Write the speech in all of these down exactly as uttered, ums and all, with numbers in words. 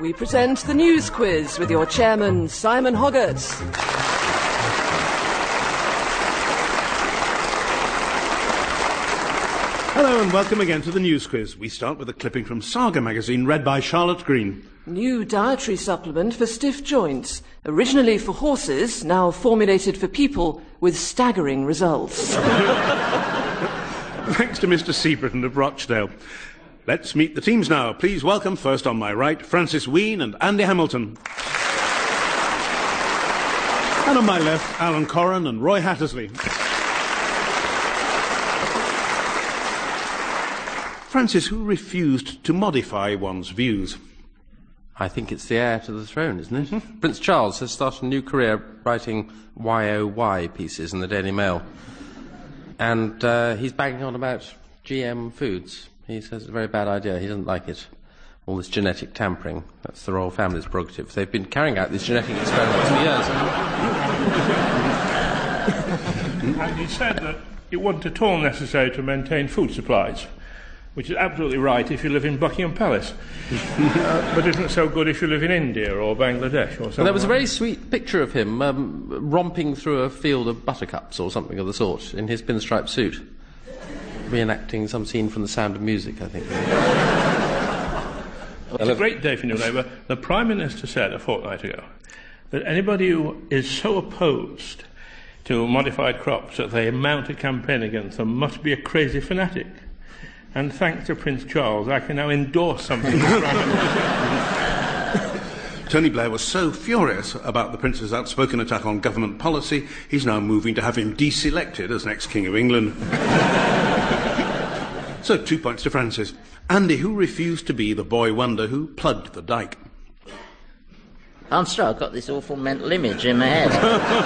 we present the News Quiz with your chairman, Simon Hoggart. Hello and welcome again to the News Quiz. We start with a clipping from Saga magazine read by Charlotte Green. New dietary supplement for stiff joints. Originally for horses, now formulated for people with staggering results. Thanks to Mister Seabritton of Rochdale. Let's meet the teams now. Please welcome, first on my right, Francis Wheen and Andy Hamilton. And on my left, Alan Corran and Roy Hattersley. Francis, who refused to modify one's views? I think it's the heir to the throne, isn't it? Mm-hmm. Prince Charles has started a new career writing Y O Y pieces in the Daily Mail. And uh, he's banging on about G M foods. He says it's a very bad idea. He doesn't like it. All this genetic tampering. That's the royal family's prerogative. They've been carrying out these genetic experiments for years. And he said that it wasn't at all necessary to maintain food supplies, which is absolutely right if you live in Buckingham Palace. uh, but isn't so good if you live in India or Bangladesh or something. Well, there was like a very sweet picture of him um, romping through a field of buttercups or something of the sort in his pinstripe suit, reenacting some scene from The Sound of Music, I think. It's a great day for New Labour. The Prime Minister said a fortnight ago that anybody who is so opposed to modified crops that they mount a campaign against them must be a crazy fanatic. And thanks to Prince Charles, I can now endorse something. Tony Blair was so furious about the Prince's outspoken attack on government policy, he's now moving to have him deselected as next King of England. So, two points to Francis. Andy, who refused to be the boy wonder who plugged the dike? I'm sorry, I've got this awful mental image in my head.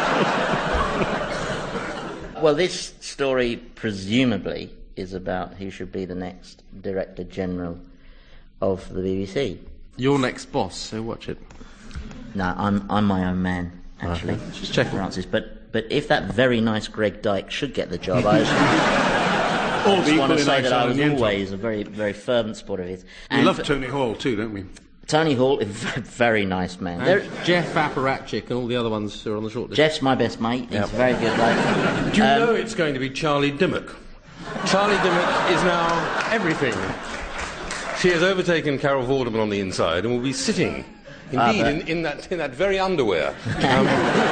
Well, this story, presumably, is about who should be the next Director General of the B B C. Your next boss, so watch it. No, I'm I'm my own man, actually. Uh, just checking. Francis, but but if that very nice Greg Dyke should get the job, I just, just want to say that I was always a very very fervent supporter of his. We love Tony Hall too, don't we? Tony Hall is a very nice man. And Jeff Apparatchik and all the other ones who are on the short list. Jeff's my best mate. He's yep. a very good bloke. Do you um, know it's going to be Charlie Dimmock? Charlie Dimmock is now everything. She has overtaken Carol Vorderman on the inside and will be sitting, indeed, uh, in, in, that, in that very underwear. Um,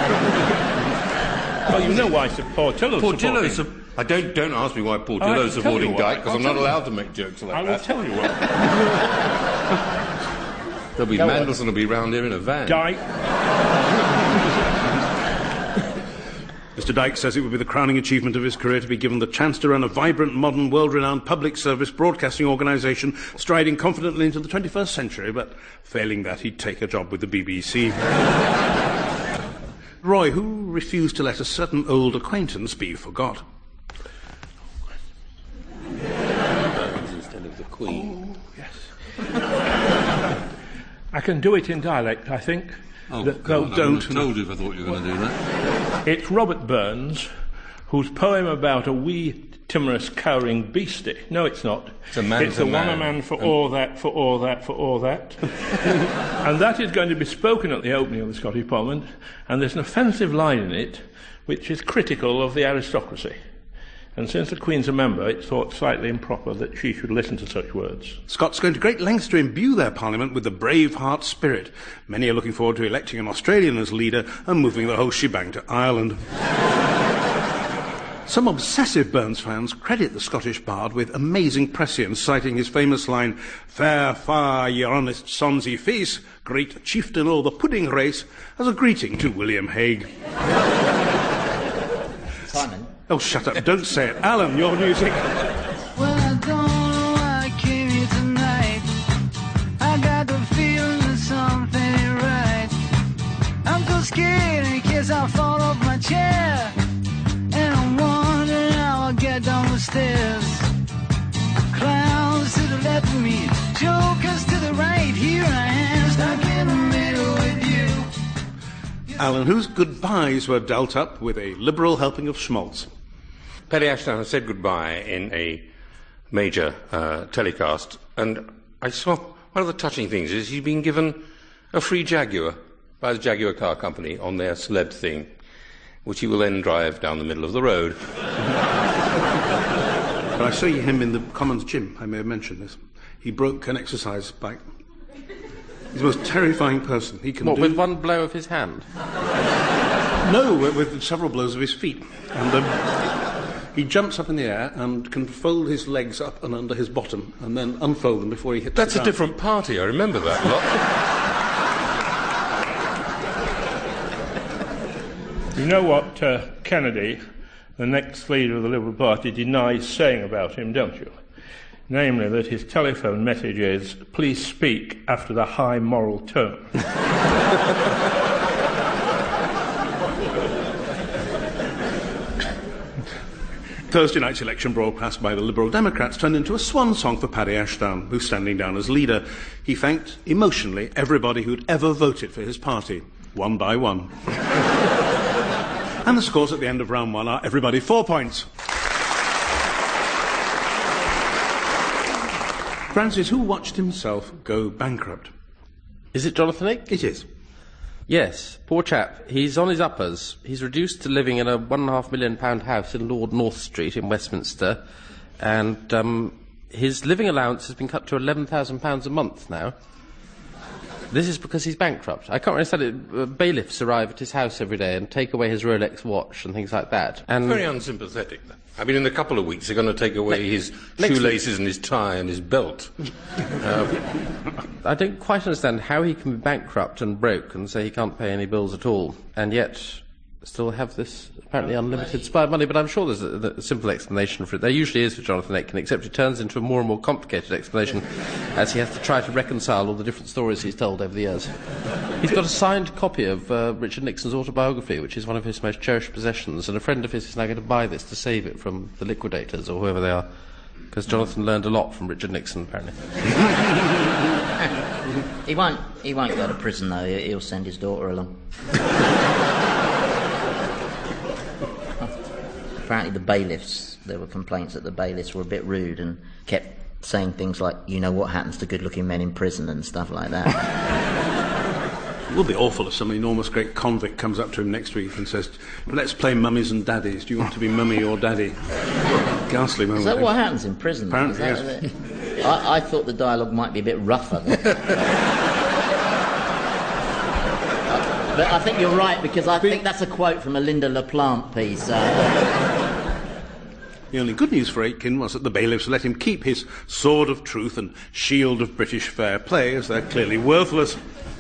well, you know why Portillo's Portillo's supporting. Su- I don't, don't ask me why Portillo's supporting Dyke, because I'm not allowed to make jokes like I that. will tell you what. There'll be Go Mandelson on. will be round here in a van. Dyke. Mister Dyke says it would be the crowning achievement of his career to be given the chance to run a vibrant, modern, world-renowned public service broadcasting organisation striding confidently into the twenty-first century, but failing that, he'd take a job with the B B C. Roy, who refused to let a certain old acquaintance be forgot? Instead of the Queen. Oh, yes. I can do it in dialect, I think. Oh, the, God, no, I don't. have told you if I thought you were going to do that. It's Robert Burns, whose poem about a wee, timorous, cowering beastie. No, it's not. It's a man It's for a man. one a man for all that, for all that, for all that. And that is going to be spoken at the opening of the Scottish Parliament, and there's an offensive line in it which is critical of the aristocracy. And since the Queen's a member, it's thought slightly improper that she should listen to such words. Scots going to great lengths to imbue their parliament with the Braveheart spirit. Many are looking forward to electing an Australian as leader and moving the whole shebang to Ireland. Some obsessive Burns fans credit the Scottish bard with amazing prescience, citing his famous line, "Fair far, ye honest sons ye face, great chieftain o' the pudding race," as a greeting to William Hague. Simon? Oh, shut up. Don't say it. Alan, your music. Well, I don't know why I came here tonight. I got the feeling that something ain't right. I'm so scared in case I fall off my chair. And I'm wondering how I'll get down the stairs. Clowns to the left of me, jokers to the right. Here I am, stuck in the middle with you. Alan, whose goodbyes were dealt up with a liberal helping of schmaltz? Paddy Ashdown has said goodbye in a major uh, telecast, and I saw one of the touching things is he's been given a free Jaguar by the Jaguar Car Company on their celeb thing, which he will then drive down the middle of the road. But I saw him in the Commons gym, I may have mentioned this. He broke an exercise bike. He's the most terrifying person. He can What, do... with one blow of his hand? No, with, with several blows of his feet. And um, he jumps up in the air and can fold his legs up and under his bottom and then unfold them before he hits That's the a ground. different party, I remember that lot. You know what uh, Kennedy, the next leader of the Liberal Party, denies saying about him, don't you? Namely, that his telephone message is, please speak after the high moral tone. Thursday night's election broadcast by the Liberal Democrats turned into a swan song for Paddy Ashdown, who's standing down as leader. He thanked, emotionally, everybody who'd ever voted for his party, one by one. And the scores at the end of round one are everybody four points. Francis, who watched himself go bankrupt? Is it Jonathan Ick? It is. Yes, poor chap. He's on his uppers. He's reduced to living in a one and a half million pound house in Lord North Street in Westminster, and um, his living allowance has been cut to eleven thousand pounds a month now. This is because he's bankrupt. I can't understand it. Uh, bailiffs arrive at his house every day and take away his Rolex watch and things like that. And Very unsympathetic. I mean, in a couple of weeks, they're going to take away ne- his shoelaces and his tie and his belt. uh, I don't quite understand how he can be bankrupt and broke and say he can't pay any bills at all, and yet still have this apparently unlimited supply of money. But I'm sure there's a, a simple explanation for it. There usually is for Jonathan Aitken, except it turns into a more and more complicated explanation as he has to try to reconcile all the different stories he's told over the years. He's got a signed copy of uh, Richard Nixon's autobiography, which is one of his most cherished possessions, and a friend of his is now going to buy this to save it from the liquidators or whoever they are, because Jonathan learned a lot from Richard Nixon, apparently. He won't, he won't go to prison, though. He'll send his daughter along. Apparently the bailiffs, there were complaints that the bailiffs were a bit rude and kept saying things like, you know what happens to good-looking men in prison and stuff like that. It would be awful if some enormous great convict comes up to him next week and says, let's play mummies and daddies. Do you want to be mummy or daddy? Ghastly moment. Is that what happens in prison? Apparently, Is that yes. I, I thought the dialogue might be a bit rougher. But I think you're right, because I think that's a quote from a Linda LaPlante piece. Uh, The only good news for Aitken was that the bailiffs let him keep his sword of truth and shield of British fair play, as they're clearly worthless.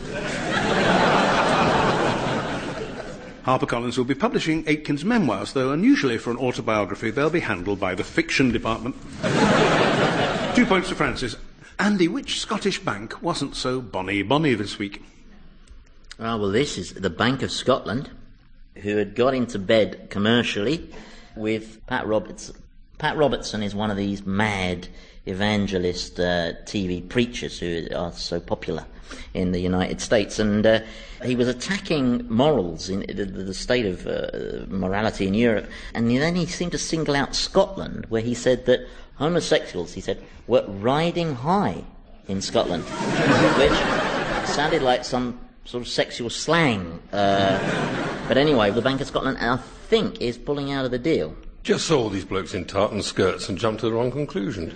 HarperCollins will be publishing Aitken's memoirs, though unusually for an autobiography, they'll be handled by the fiction department. Two points to Francis. Andy, which Scottish bank wasn't so bonny bonny this week? Oh, well, this is the Bank of Scotland, who had got into bed commercially with Pat Robertson. Pat Robertson is one of these mad evangelist uh, T V preachers who are so popular in the United States, and uh, he was attacking morals, in the, the state of uh, morality in Europe, and then he seemed to single out Scotland, where he said that homosexuals, he said, were riding high in Scotland, which sounded like some sort of sexual slang. Uh, but anyway, the Bank of Scotland, I think, is pulling out of the deal. Just saw all these blokes in tartan skirts and jumped to the wrong conclusion.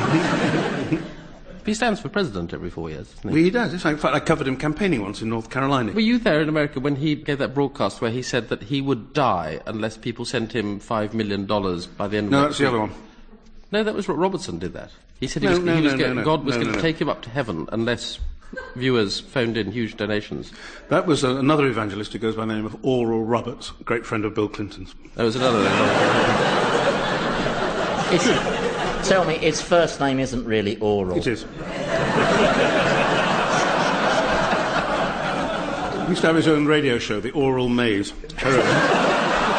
He stands for president every four years, doesn't he? Well, he does. In fact, I covered him campaigning once in North Carolina. Were you there in America when he gave that broadcast where he said that he would die unless people sent him five million dollars by the end of No, next that's the week? other one. No, that was what Robertson did that. He said he No, was, no, he was no, going, no, no. God was No, going no, to no. take him up to heaven unless viewers phoned in huge donations. That was uh, another evangelist who goes by the name of Oral Roberts, great friend of Bill Clinton's. That was another It's, tell me, his first name isn't really Oral. It is. He used to have his own radio show, The Oral Maze. Terrible.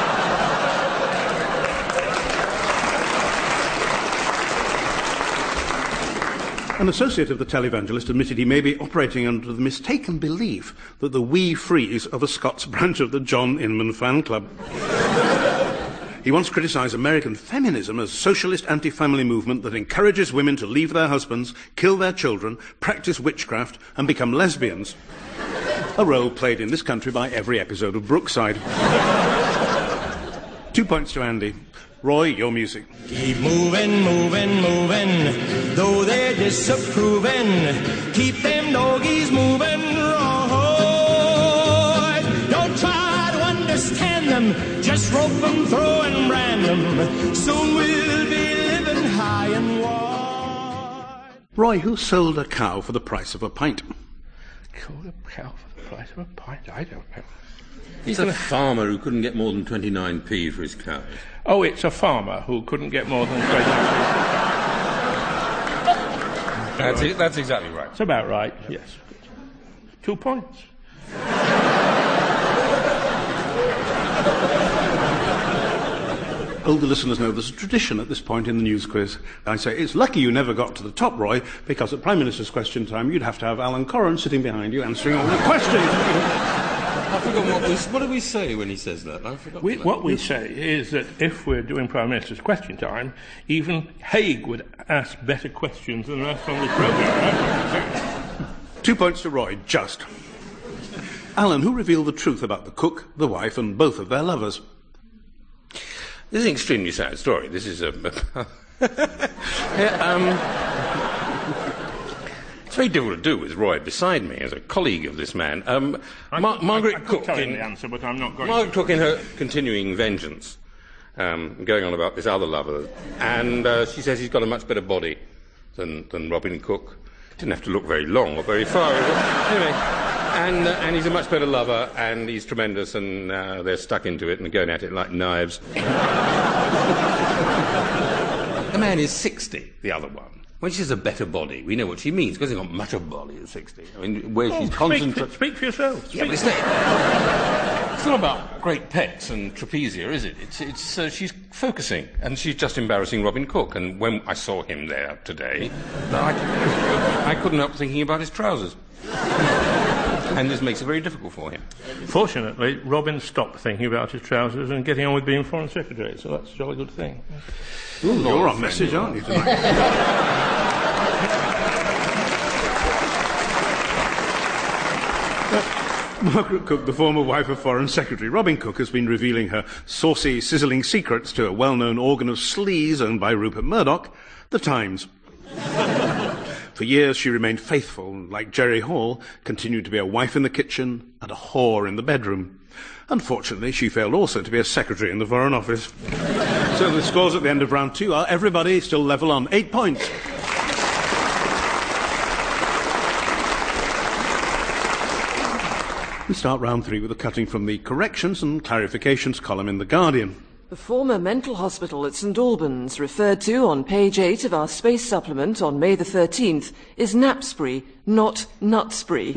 An associate of the televangelist admitted he may be operating under the mistaken belief that the wee frees of a Scots branch of the John Inman fan club. He once criticised American feminism as a socialist anti-family movement that encourages women to leave their husbands, kill their children, practice witchcraft, and become lesbians. a role played in this country by every episode of Brookside. Two points to Andy. Roy, your music. Keep moving, moving, moving, though they're disapproving. Keep them doggies moving, Roy. Don't try to understand them, just rope them, throw and brand them. Soon we'll be living high and wide. Roy, who sold a cow for the price of a pint? Sold a cow for the price of a pint? I don't know. He's a farmer who couldn't get more than twenty-nine p for his cows. Oh, it's a farmer who couldn't get more than twenty-nine p. That's, it, that's exactly right. It's about right, yes. Two points. Older listeners know there's a tradition at this point in the news quiz. I say, it's lucky you never got to the top, Roy, because at Prime Minister's question time, you'd have to have Alan Corran sitting behind you answering all the questions. I've forgotten what we, what do we say when he says that? I've forgotten We, that. what we say is that if we're doing Prime Minister's question time, even Haig would ask better questions than the rest on the programme. Two points to Roy, just. Alan, who revealed the truth about the cook, the wife, and both of their lovers? This is an extremely sad story. This is a... yeah, um... It's very difficult to do with Roy beside me as a colleague of this man. Um, I, Mar- Margaret I, I Cook... tell in, you the answer, but I'm not going Margaret to. Cook in her continuing vengeance, um, going on about this other lover, and uh, she says he's got a much better body than, than Robin Cook. Didn't have to look very long or very far. Anyway, and, uh, and he's a much better lover, and he's tremendous, and uh, they're stuck into it and going at it like knives. The man is sixty, the other one. When she says a better body, we know what she means, because he's got much of a body at sixty. I mean, where Oh, she's speak, concentrating... for, speak for yourself. Yeah, Speak. but it's not, it's not about great pecs and trapezia, is it? It's, it's, uh, she's focusing, and she's just embarrassing Robin Cook. And when I saw him there today, I, I couldn't help thinking about his trousers. And this makes it very difficult for him. Fortunately, Robin stopped thinking about his trousers and getting on with being Foreign Secretary, so that's a jolly good thing. Ooh, you're on message, aren't you, tonight? Margaret Cook, the former wife of Foreign Secretary Robin Cook, has been revealing her saucy, sizzling secrets to a well-known organ of sleaze owned by Rupert Murdoch, The Times. For years she remained faithful, and like Jerry Hall, continued to be a wife in the kitchen and a whore in the bedroom. Unfortunately, she failed also to be a secretary in the Foreign Office. So the scores at the end of round two are everybody still level on eight points. We start round three with a cutting from the corrections and clarifications column in The Guardian. The former mental hospital at St Albans, referred to on page eight of our space supplement on May the thirteenth, is Knapsbury, not Nutsbury.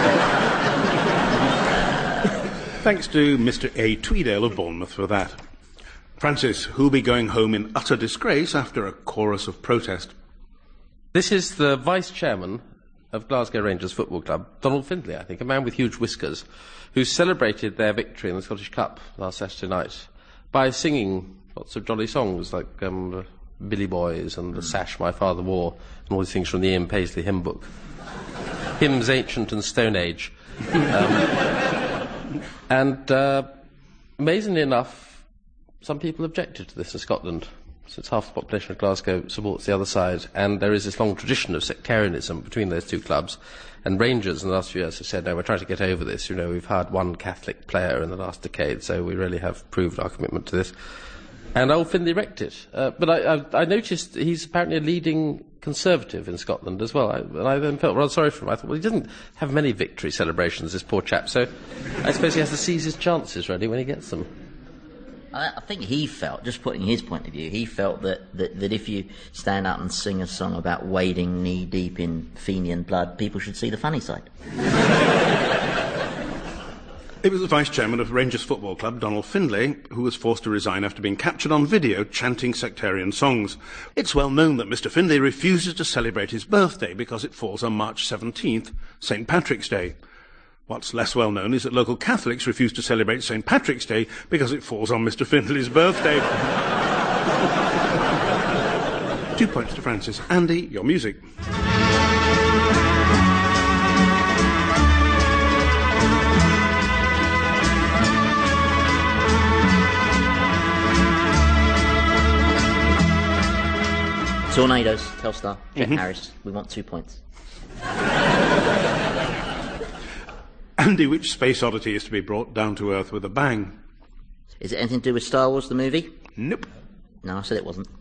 Thanks to Mister A. Tweedale of Bournemouth for that. Francis, who'll be going home in utter disgrace after a chorus of protest? This is the vice-chairman of Glasgow Rangers Football Club, Donald Findlay, I think, a man with huge whiskers, who celebrated their victory in the Scottish Cup last Saturday night by singing lots of jolly songs like um, Billy Boys and The Sash My Father Wore and all these things from the Ian Paisley hymn book. Hymns Ancient and Stone Age. Um, and uh, amazingly enough, some people objected to this in Scotland, since half the population of Glasgow supports the other side, and there is this long tradition of sectarianism between those two clubs. And Rangers in the last few years have said, no, we're trying to get over this. You know, we've had one Catholic player in the last decade, so we really have proved our commitment to this. And old Findlay wrecked it. Uh, but I, I, I noticed he's apparently a leading Conservative in Scotland as well. I, and I then felt rather sorry for him. I thought, well, he doesn't have many victory celebrations, this poor chap, so I suppose he has to seize his chances, really, when he gets them. I, I think he felt, just putting his point of view, he felt that, that, that if you stand up and sing a song about wading knee-deep in Fenian blood, people should see the funny side. It was the vice-chairman of Rangers Football Club, Donald Findlay, who was forced to resign after being captured on video chanting sectarian songs. It's well known that Mister Findlay refuses to celebrate his birthday because it falls on March seventeenth, Saint Patrick's Day. What's less well known is that local Catholics refuse to celebrate Saint Patrick's Day because it falls on Mister Findlay's birthday. Two points to Francis. Andy, your music. Tornadoes, Telstar, Jet Mm-hmm. Harris. We want two points. Andy, which space oddity is to be brought down to Earth with a bang? Is it anything to do with Star Wars, the movie? Nope. No, I said it wasn't.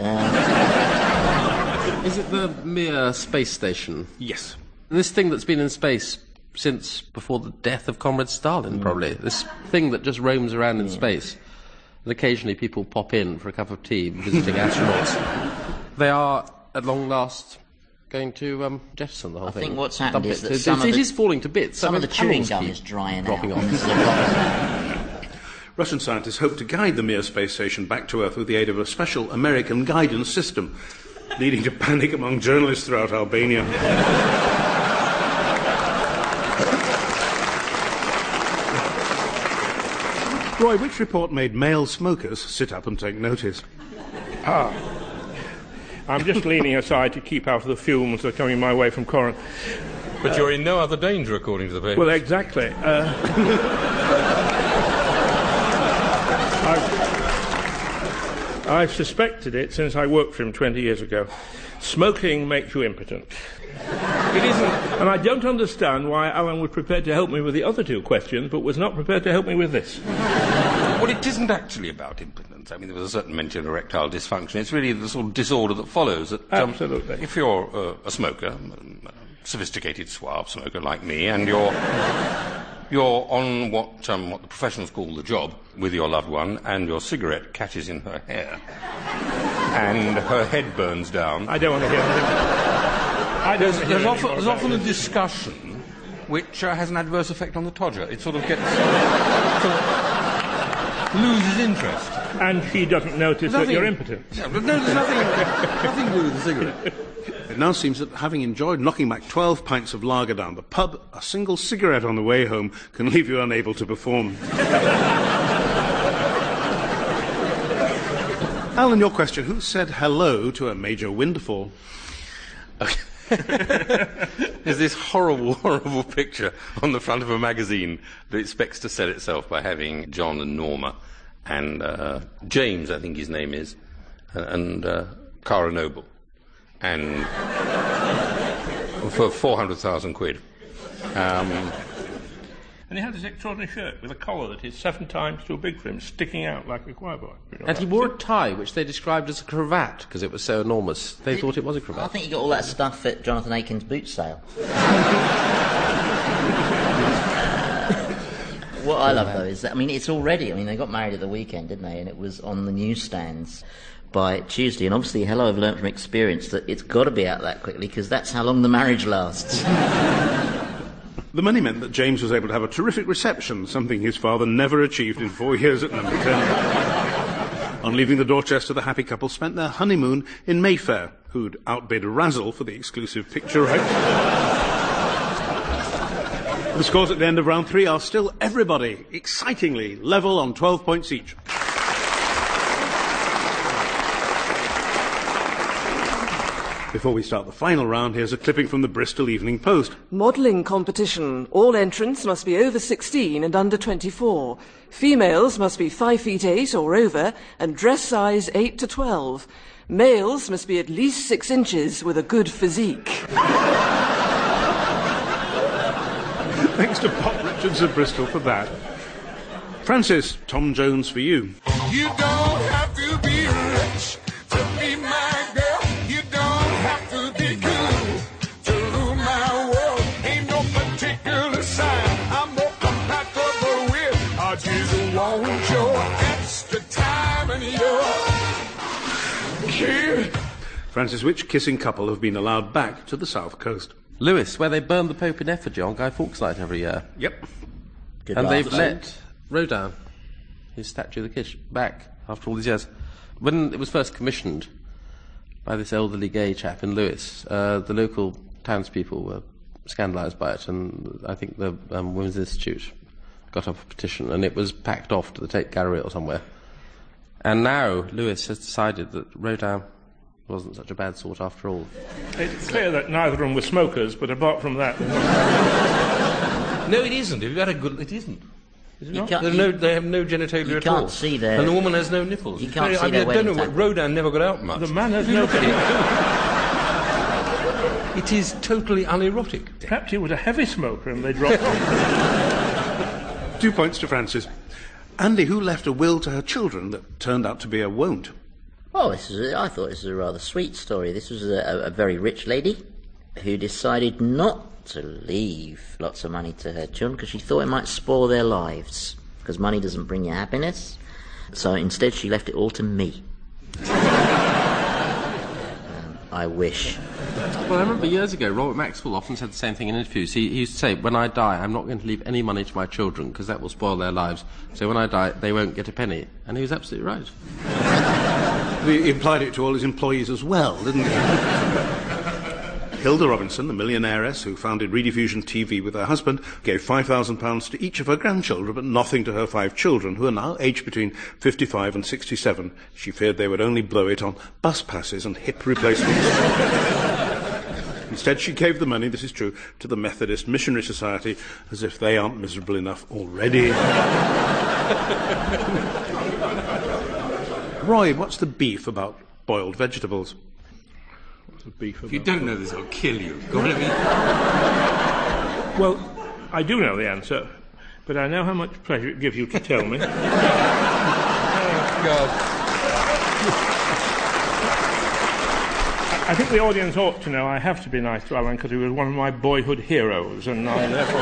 Is it the Mir space station? Yes. This thing that's been in space since before the death of Comrade Stalin, probably. This thing that just roams around in space. And occasionally people pop in for a cup of tea visiting astronauts. They are, at long last, going to um, jettison the whole I thing. think what's happened Dump is it. that It- some it- of it the- is falling to bits. Some I of mean, the chewing panels gum keep is drying dropping out. off. And this is a problem. Russian scientists hope to guide the Mir space station back to Earth with the aid of a special American guidance system, leading to panic among journalists throughout Albania. Roy, which report made male smokers sit up and take notice? I'm just leaning aside to keep out of the fumes that are coming my way from Corinth. But you're in no other danger, according to the paper. Well, exactly. Uh, I've, I've suspected it since I worked for him twenty years ago. Smoking makes you impotent. It isn't, and I don't understand why Alan was prepared to help me with the other two questions, but was not prepared to help me with this. Well, it isn't actually about impotence. I mean, there was a certain mention of erectile dysfunction. It's really the sort of disorder that follows. That, um, Absolutely. If you're uh, a smoker, um, a sophisticated, suave smoker like me, and you're you're on what um, what the professionals call the job with your loved one, and your cigarette catches in her hair, and her head burns down. I don't want to hear anything. I don't There's, want to hear there's, anything often, more there's about often a this. discussion which uh, has an adverse effect on the Todger. It sort of gets sort of loses interest. And she doesn't notice that Nothing- you're impotent. Yeah, but no, there's nothing, nothing to do with the cigarette. It now seems that having enjoyed knocking back twelve pints of lager down the pub, a single cigarette on the way home can leave you unable to perform. Alan, your question. Who said hello to a major windfall? There's this horrible, horrible picture on the front of a magazine that expects to sell itself by having John and Norma and uh, James, I think his name is, and uh, Cara Noble, and for four hundred thousand quid. Um, And he had this extraordinary shirt with a collar that is seven times too big for him, sticking out like a choir boy. And he wore a tie, which they described as a cravat, because it was so enormous. They thought it was a I cravat. think you got all that stuff at Jonathan Aiken's boot sale. What I love, though, is that, I mean, it's already, I mean, they got married at the weekend, didn't they? And it was on the newsstands by Tuesday. And obviously, hello, I've learnt from experience that it's got to be out that quickly, because that's how long the marriage lasts. The money meant that James was able to have a terrific reception, something his father never achieved in four years at number ten. On leaving the Dorchester, the happy couple spent their honeymoon in Mayfair, who'd outbid Razzle for the exclusive picture rights. The scores at the end of round three are still everybody, excitingly, level on twelve points each. Before we start the final round, here's a clipping from the Bristol Evening Post. Modelling competition. All entrants must be over sixteen and under twenty-four. Females must be five feet eight or over and dress size eight to twelve. Males must be at least six inches with a good physique. Thanks to Pop Richards of Bristol for that. Francis, Tom Jones for you. You don't have to be rich to be my girl. You don't have to be cool to rule my world. Ain't no particular sign I'm more compatible with. I just want your extra time and your care. Francis, which kissing couple have been allowed back to the south coast? Lewis, where they burn the Pope in effigy on Guy Fawkes Night every year. Yep. Good And laugh. they've let Rodin, his statue of the Kish, back after all these years. When it was first commissioned by this elderly gay chap in Lewis, uh, the local townspeople were scandalised by it, and I think the um, Women's Institute got up a petition, and it was packed off to the Tate Gallery or somewhere. And now Lewis has decided that Rodin wasn't such a bad sort after all. It's clear that neither of them were smokers, but apart from that... No, it isn't. If you had a good, it isn't. Is it You not? can't- There are no, they have no genitalia You at can't all. see their- And the woman has no nipples. You It's can't very- see I mean, their I don't know wedding what tattoo. Rodin never got out much. The man has no It is totally unerotic. Perhaps he was a heavy smoker and they dropped him. Two points to Francis. Andy, who left a will to her children that turned out to be a won't? Oh, this is a, I thought this was a rather sweet story. This was a, a very rich lady who decided not to leave lots of money to her children because she thought it might spoil their lives, because money doesn't bring you happiness. So instead she left it all to me. um, I wish. Well, I remember years ago, Robert Maxwell often said the same thing in interviews. He, he used to say, when I die, I'm not going to leave any money to my children because that will spoil their lives. So when I die, they won't get a penny. And he was absolutely right. He implied it to all his employees as well, didn't he? Hilda Robinson, the millionaireess who founded Rediffusion T V with her husband, gave five thousand pounds to each of her grandchildren, but nothing to her five children, who are now aged between fifty-five and sixty-seven. She feared they would only blow it on bus passes and hip replacements. Instead, she gave the money, this is true, to the Methodist Missionary Society, as if they aren't miserable enough already. Roy, what's the beef about boiled vegetables? What's the beef about? If you don't know this, I'll kill you. Go on, let me... Well, I do know the answer, but I know how much pleasure it gives you to tell me. Oh, God. I think the audience ought to know I have to be nice to Alan because he was one of my boyhood heroes, and I therefore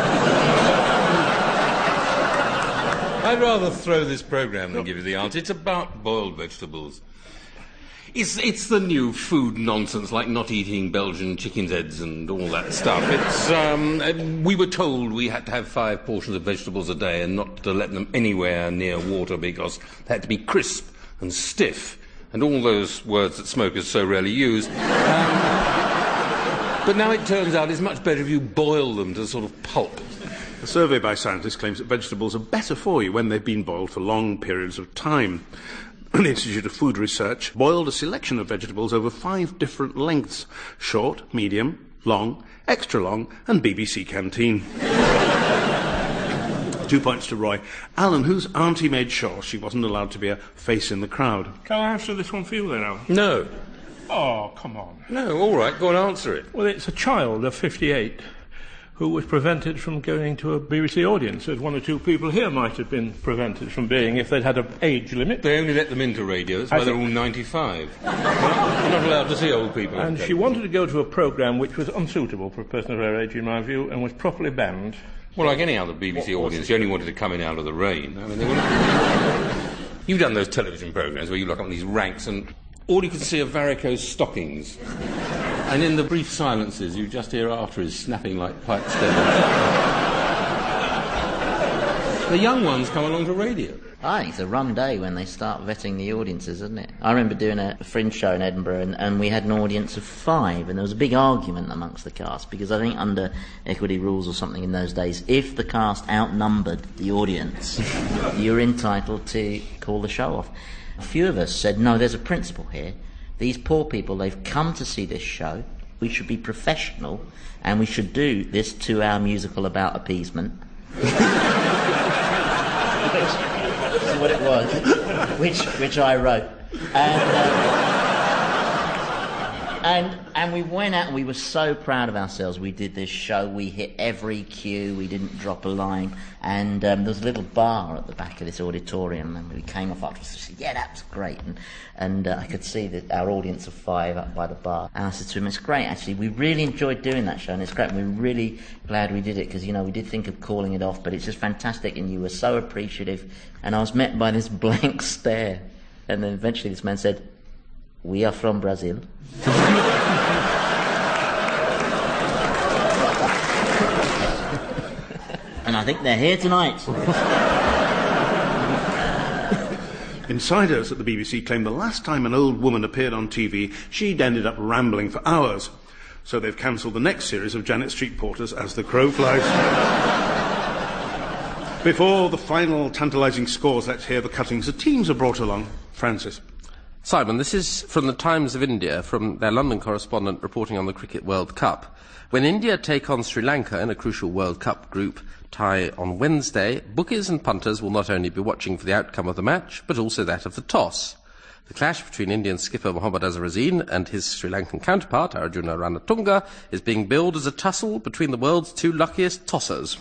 I'd rather throw this programme than give you the answer. It's about boiled vegetables. It's, it's the new food nonsense, like not eating Belgian chicken's heads and all that stuff. It's, um, uh, we were told we had to have five portions of vegetables a day and not to let them anywhere near water because they had to be crisp and stiff, and all those words that smokers so rarely use. Um, but now it turns out it's much better if you boil them to sort of pulp. A survey by scientists claims that vegetables are better for you when they've been boiled for long periods of time. The Institute of Food Research boiled a selection of vegetables over five different lengths: short, medium, long, extra long, and B B C Canteen. Two points to Roy. Alan, whose auntie made sure she wasn't allowed to be a face in the crowd? Can I answer this one for you then, Alan? No. Oh, come on. No, all right, go and answer it. Well, it's a child of fifty-eight who was prevented from going to a B B C audience, as one or two people here might have been prevented from being if they'd had an age limit. They only let them into radio, that's why I they're think- all ninety-five. You're not allowed to see old people. And she wanted to go to a programme which was unsuitable for a person of her age, in my view, and was properly banned. Well, like any other B B C audience, you only wanted to come in out of the rain. I mean, they wouldn't... You've done those television programmes where you look up on these ranks and all you can see are varicose stockings. And in the brief silences, you just hear arteries snapping like pipe stems. The young ones come along to radio. I think it's a rum day when they start vetting the audiences, isn't it? I remember doing a fringe show in Edinburgh and, and we had an audience of five, and there was a big argument amongst the cast because I think under equity rules or something in those days, if the cast outnumbered the audience, you were entitled to call the show off. A few of us said, no, there's a principle here. These poor people, they've come to see this show. We should be professional and we should do this two-hour musical about appeasement. That's what it was, which which I wrote, and uh, and and we went out and we were so proud of ourselves. We did this show. We hit every cue. We didn't drop a line. And um, there was a little bar at the back of this auditorium, and we came off afterwards and said, "Yeah, that was great." And and uh, I could see that our audience of five up by the bar. And I said to him, "It's great, actually. We really enjoyed doing that show, and it's great. And we're really glad we did it because you know we did think of calling it off, but it's just fantastic, and you were so appreciative." And I was met by this blank stare, and then eventually this man said, "We are from Brazil." And I think they're here tonight. Insiders at the B B C claim the last time an old woman appeared on T V, she'd ended up rambling for hours. So they've cancelled the next series of Janet Street Porters as the crow flies. Before the final tantalising scores, let's hear the cuttings the teams are brought along. Francis. Simon, this is from the Times of India, from their London correspondent reporting on the Cricket World Cup. When India take on Sri Lanka in a crucial World Cup group tie on Wednesday, bookies and punters will not only be watching for the outcome of the match, but also that of the toss. The clash between Indian skipper Mohammad Azharuddin and his Sri Lankan counterpart, Arjuna Ranatunga, is being billed as a tussle between the world's two luckiest tossers.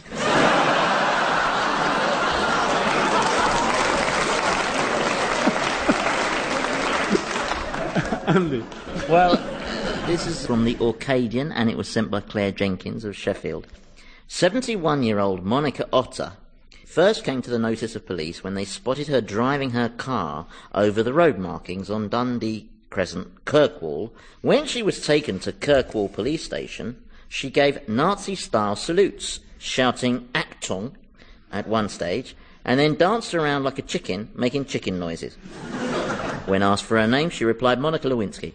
Andy. Well, this is from the Orcadian, and it was sent by Claire Jenkins of Sheffield. seventy-one-year-old Monica Otter first came to the notice of police when they spotted her driving her car over the road markings on Dundee Crescent, Kirkwall. When she was taken to Kirkwall police station, she gave Nazi-style salutes, shouting "Achtung" at one stage, and then danced around like a chicken, making chicken noises. When asked for her name, she replied, Monica Lewinsky.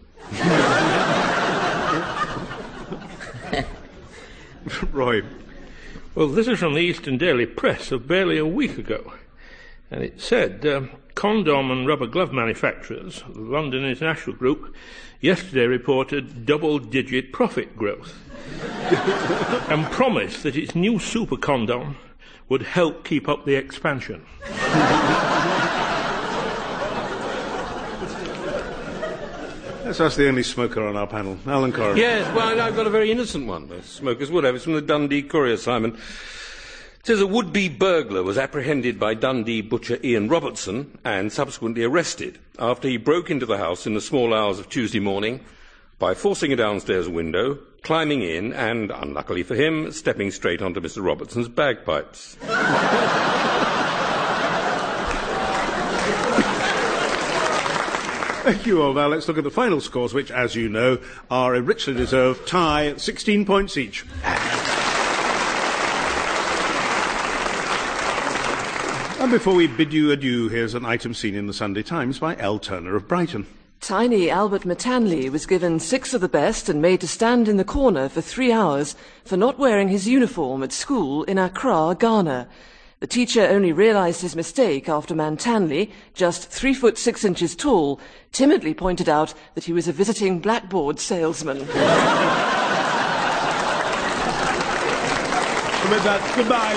Roy. Well, this is from the Eastern Daily Press of barely a week ago. And it said, uh, condom and rubber glove manufacturers, the London International Group, yesterday reported double-digit profit growth and promised that its new super condom would help keep up the expansion. Yes, that's the only smoker on our panel. Alan Corrin. Yes, well, I've got a very innocent one. The smokers would have. It's from the Dundee Courier, Simon. It says a would-be burglar was apprehended by Dundee butcher Ian Robertson and subsequently arrested after he broke into the house in the small hours of Tuesday morning by forcing a downstairs window, climbing in and, unluckily for him, stepping straight onto Mister Robertson's bagpipes. Thank you all. Now let's look at the final scores, which, as you know, are a richly deserved tie at sixteen points each. And before we bid you adieu, here's an item seen in the Sunday Times by L. Turner of Brighton. Tiny Albert Matanley was given six of the best and made to stand in the corner for three hours for not wearing his uniform at school in Accra, Ghana. The teacher only realised his mistake after Mantanley, just three foot six inches tall, timidly pointed out that he was a visiting blackboard salesman. With that, goodbye.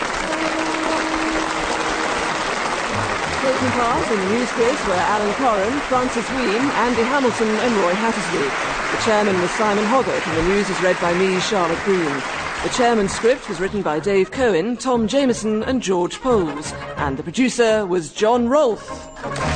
Taking part in the news quiz were Alan Corrin, Francis Ween, Andy Hamilton and Roy Hattersley. The chairman was Simon Hoggart and the news is read by me, Charlotte Green. The chairman's script was written by Dave Cohen, Tom Jameson and George Poles. And the producer was John Rolfe.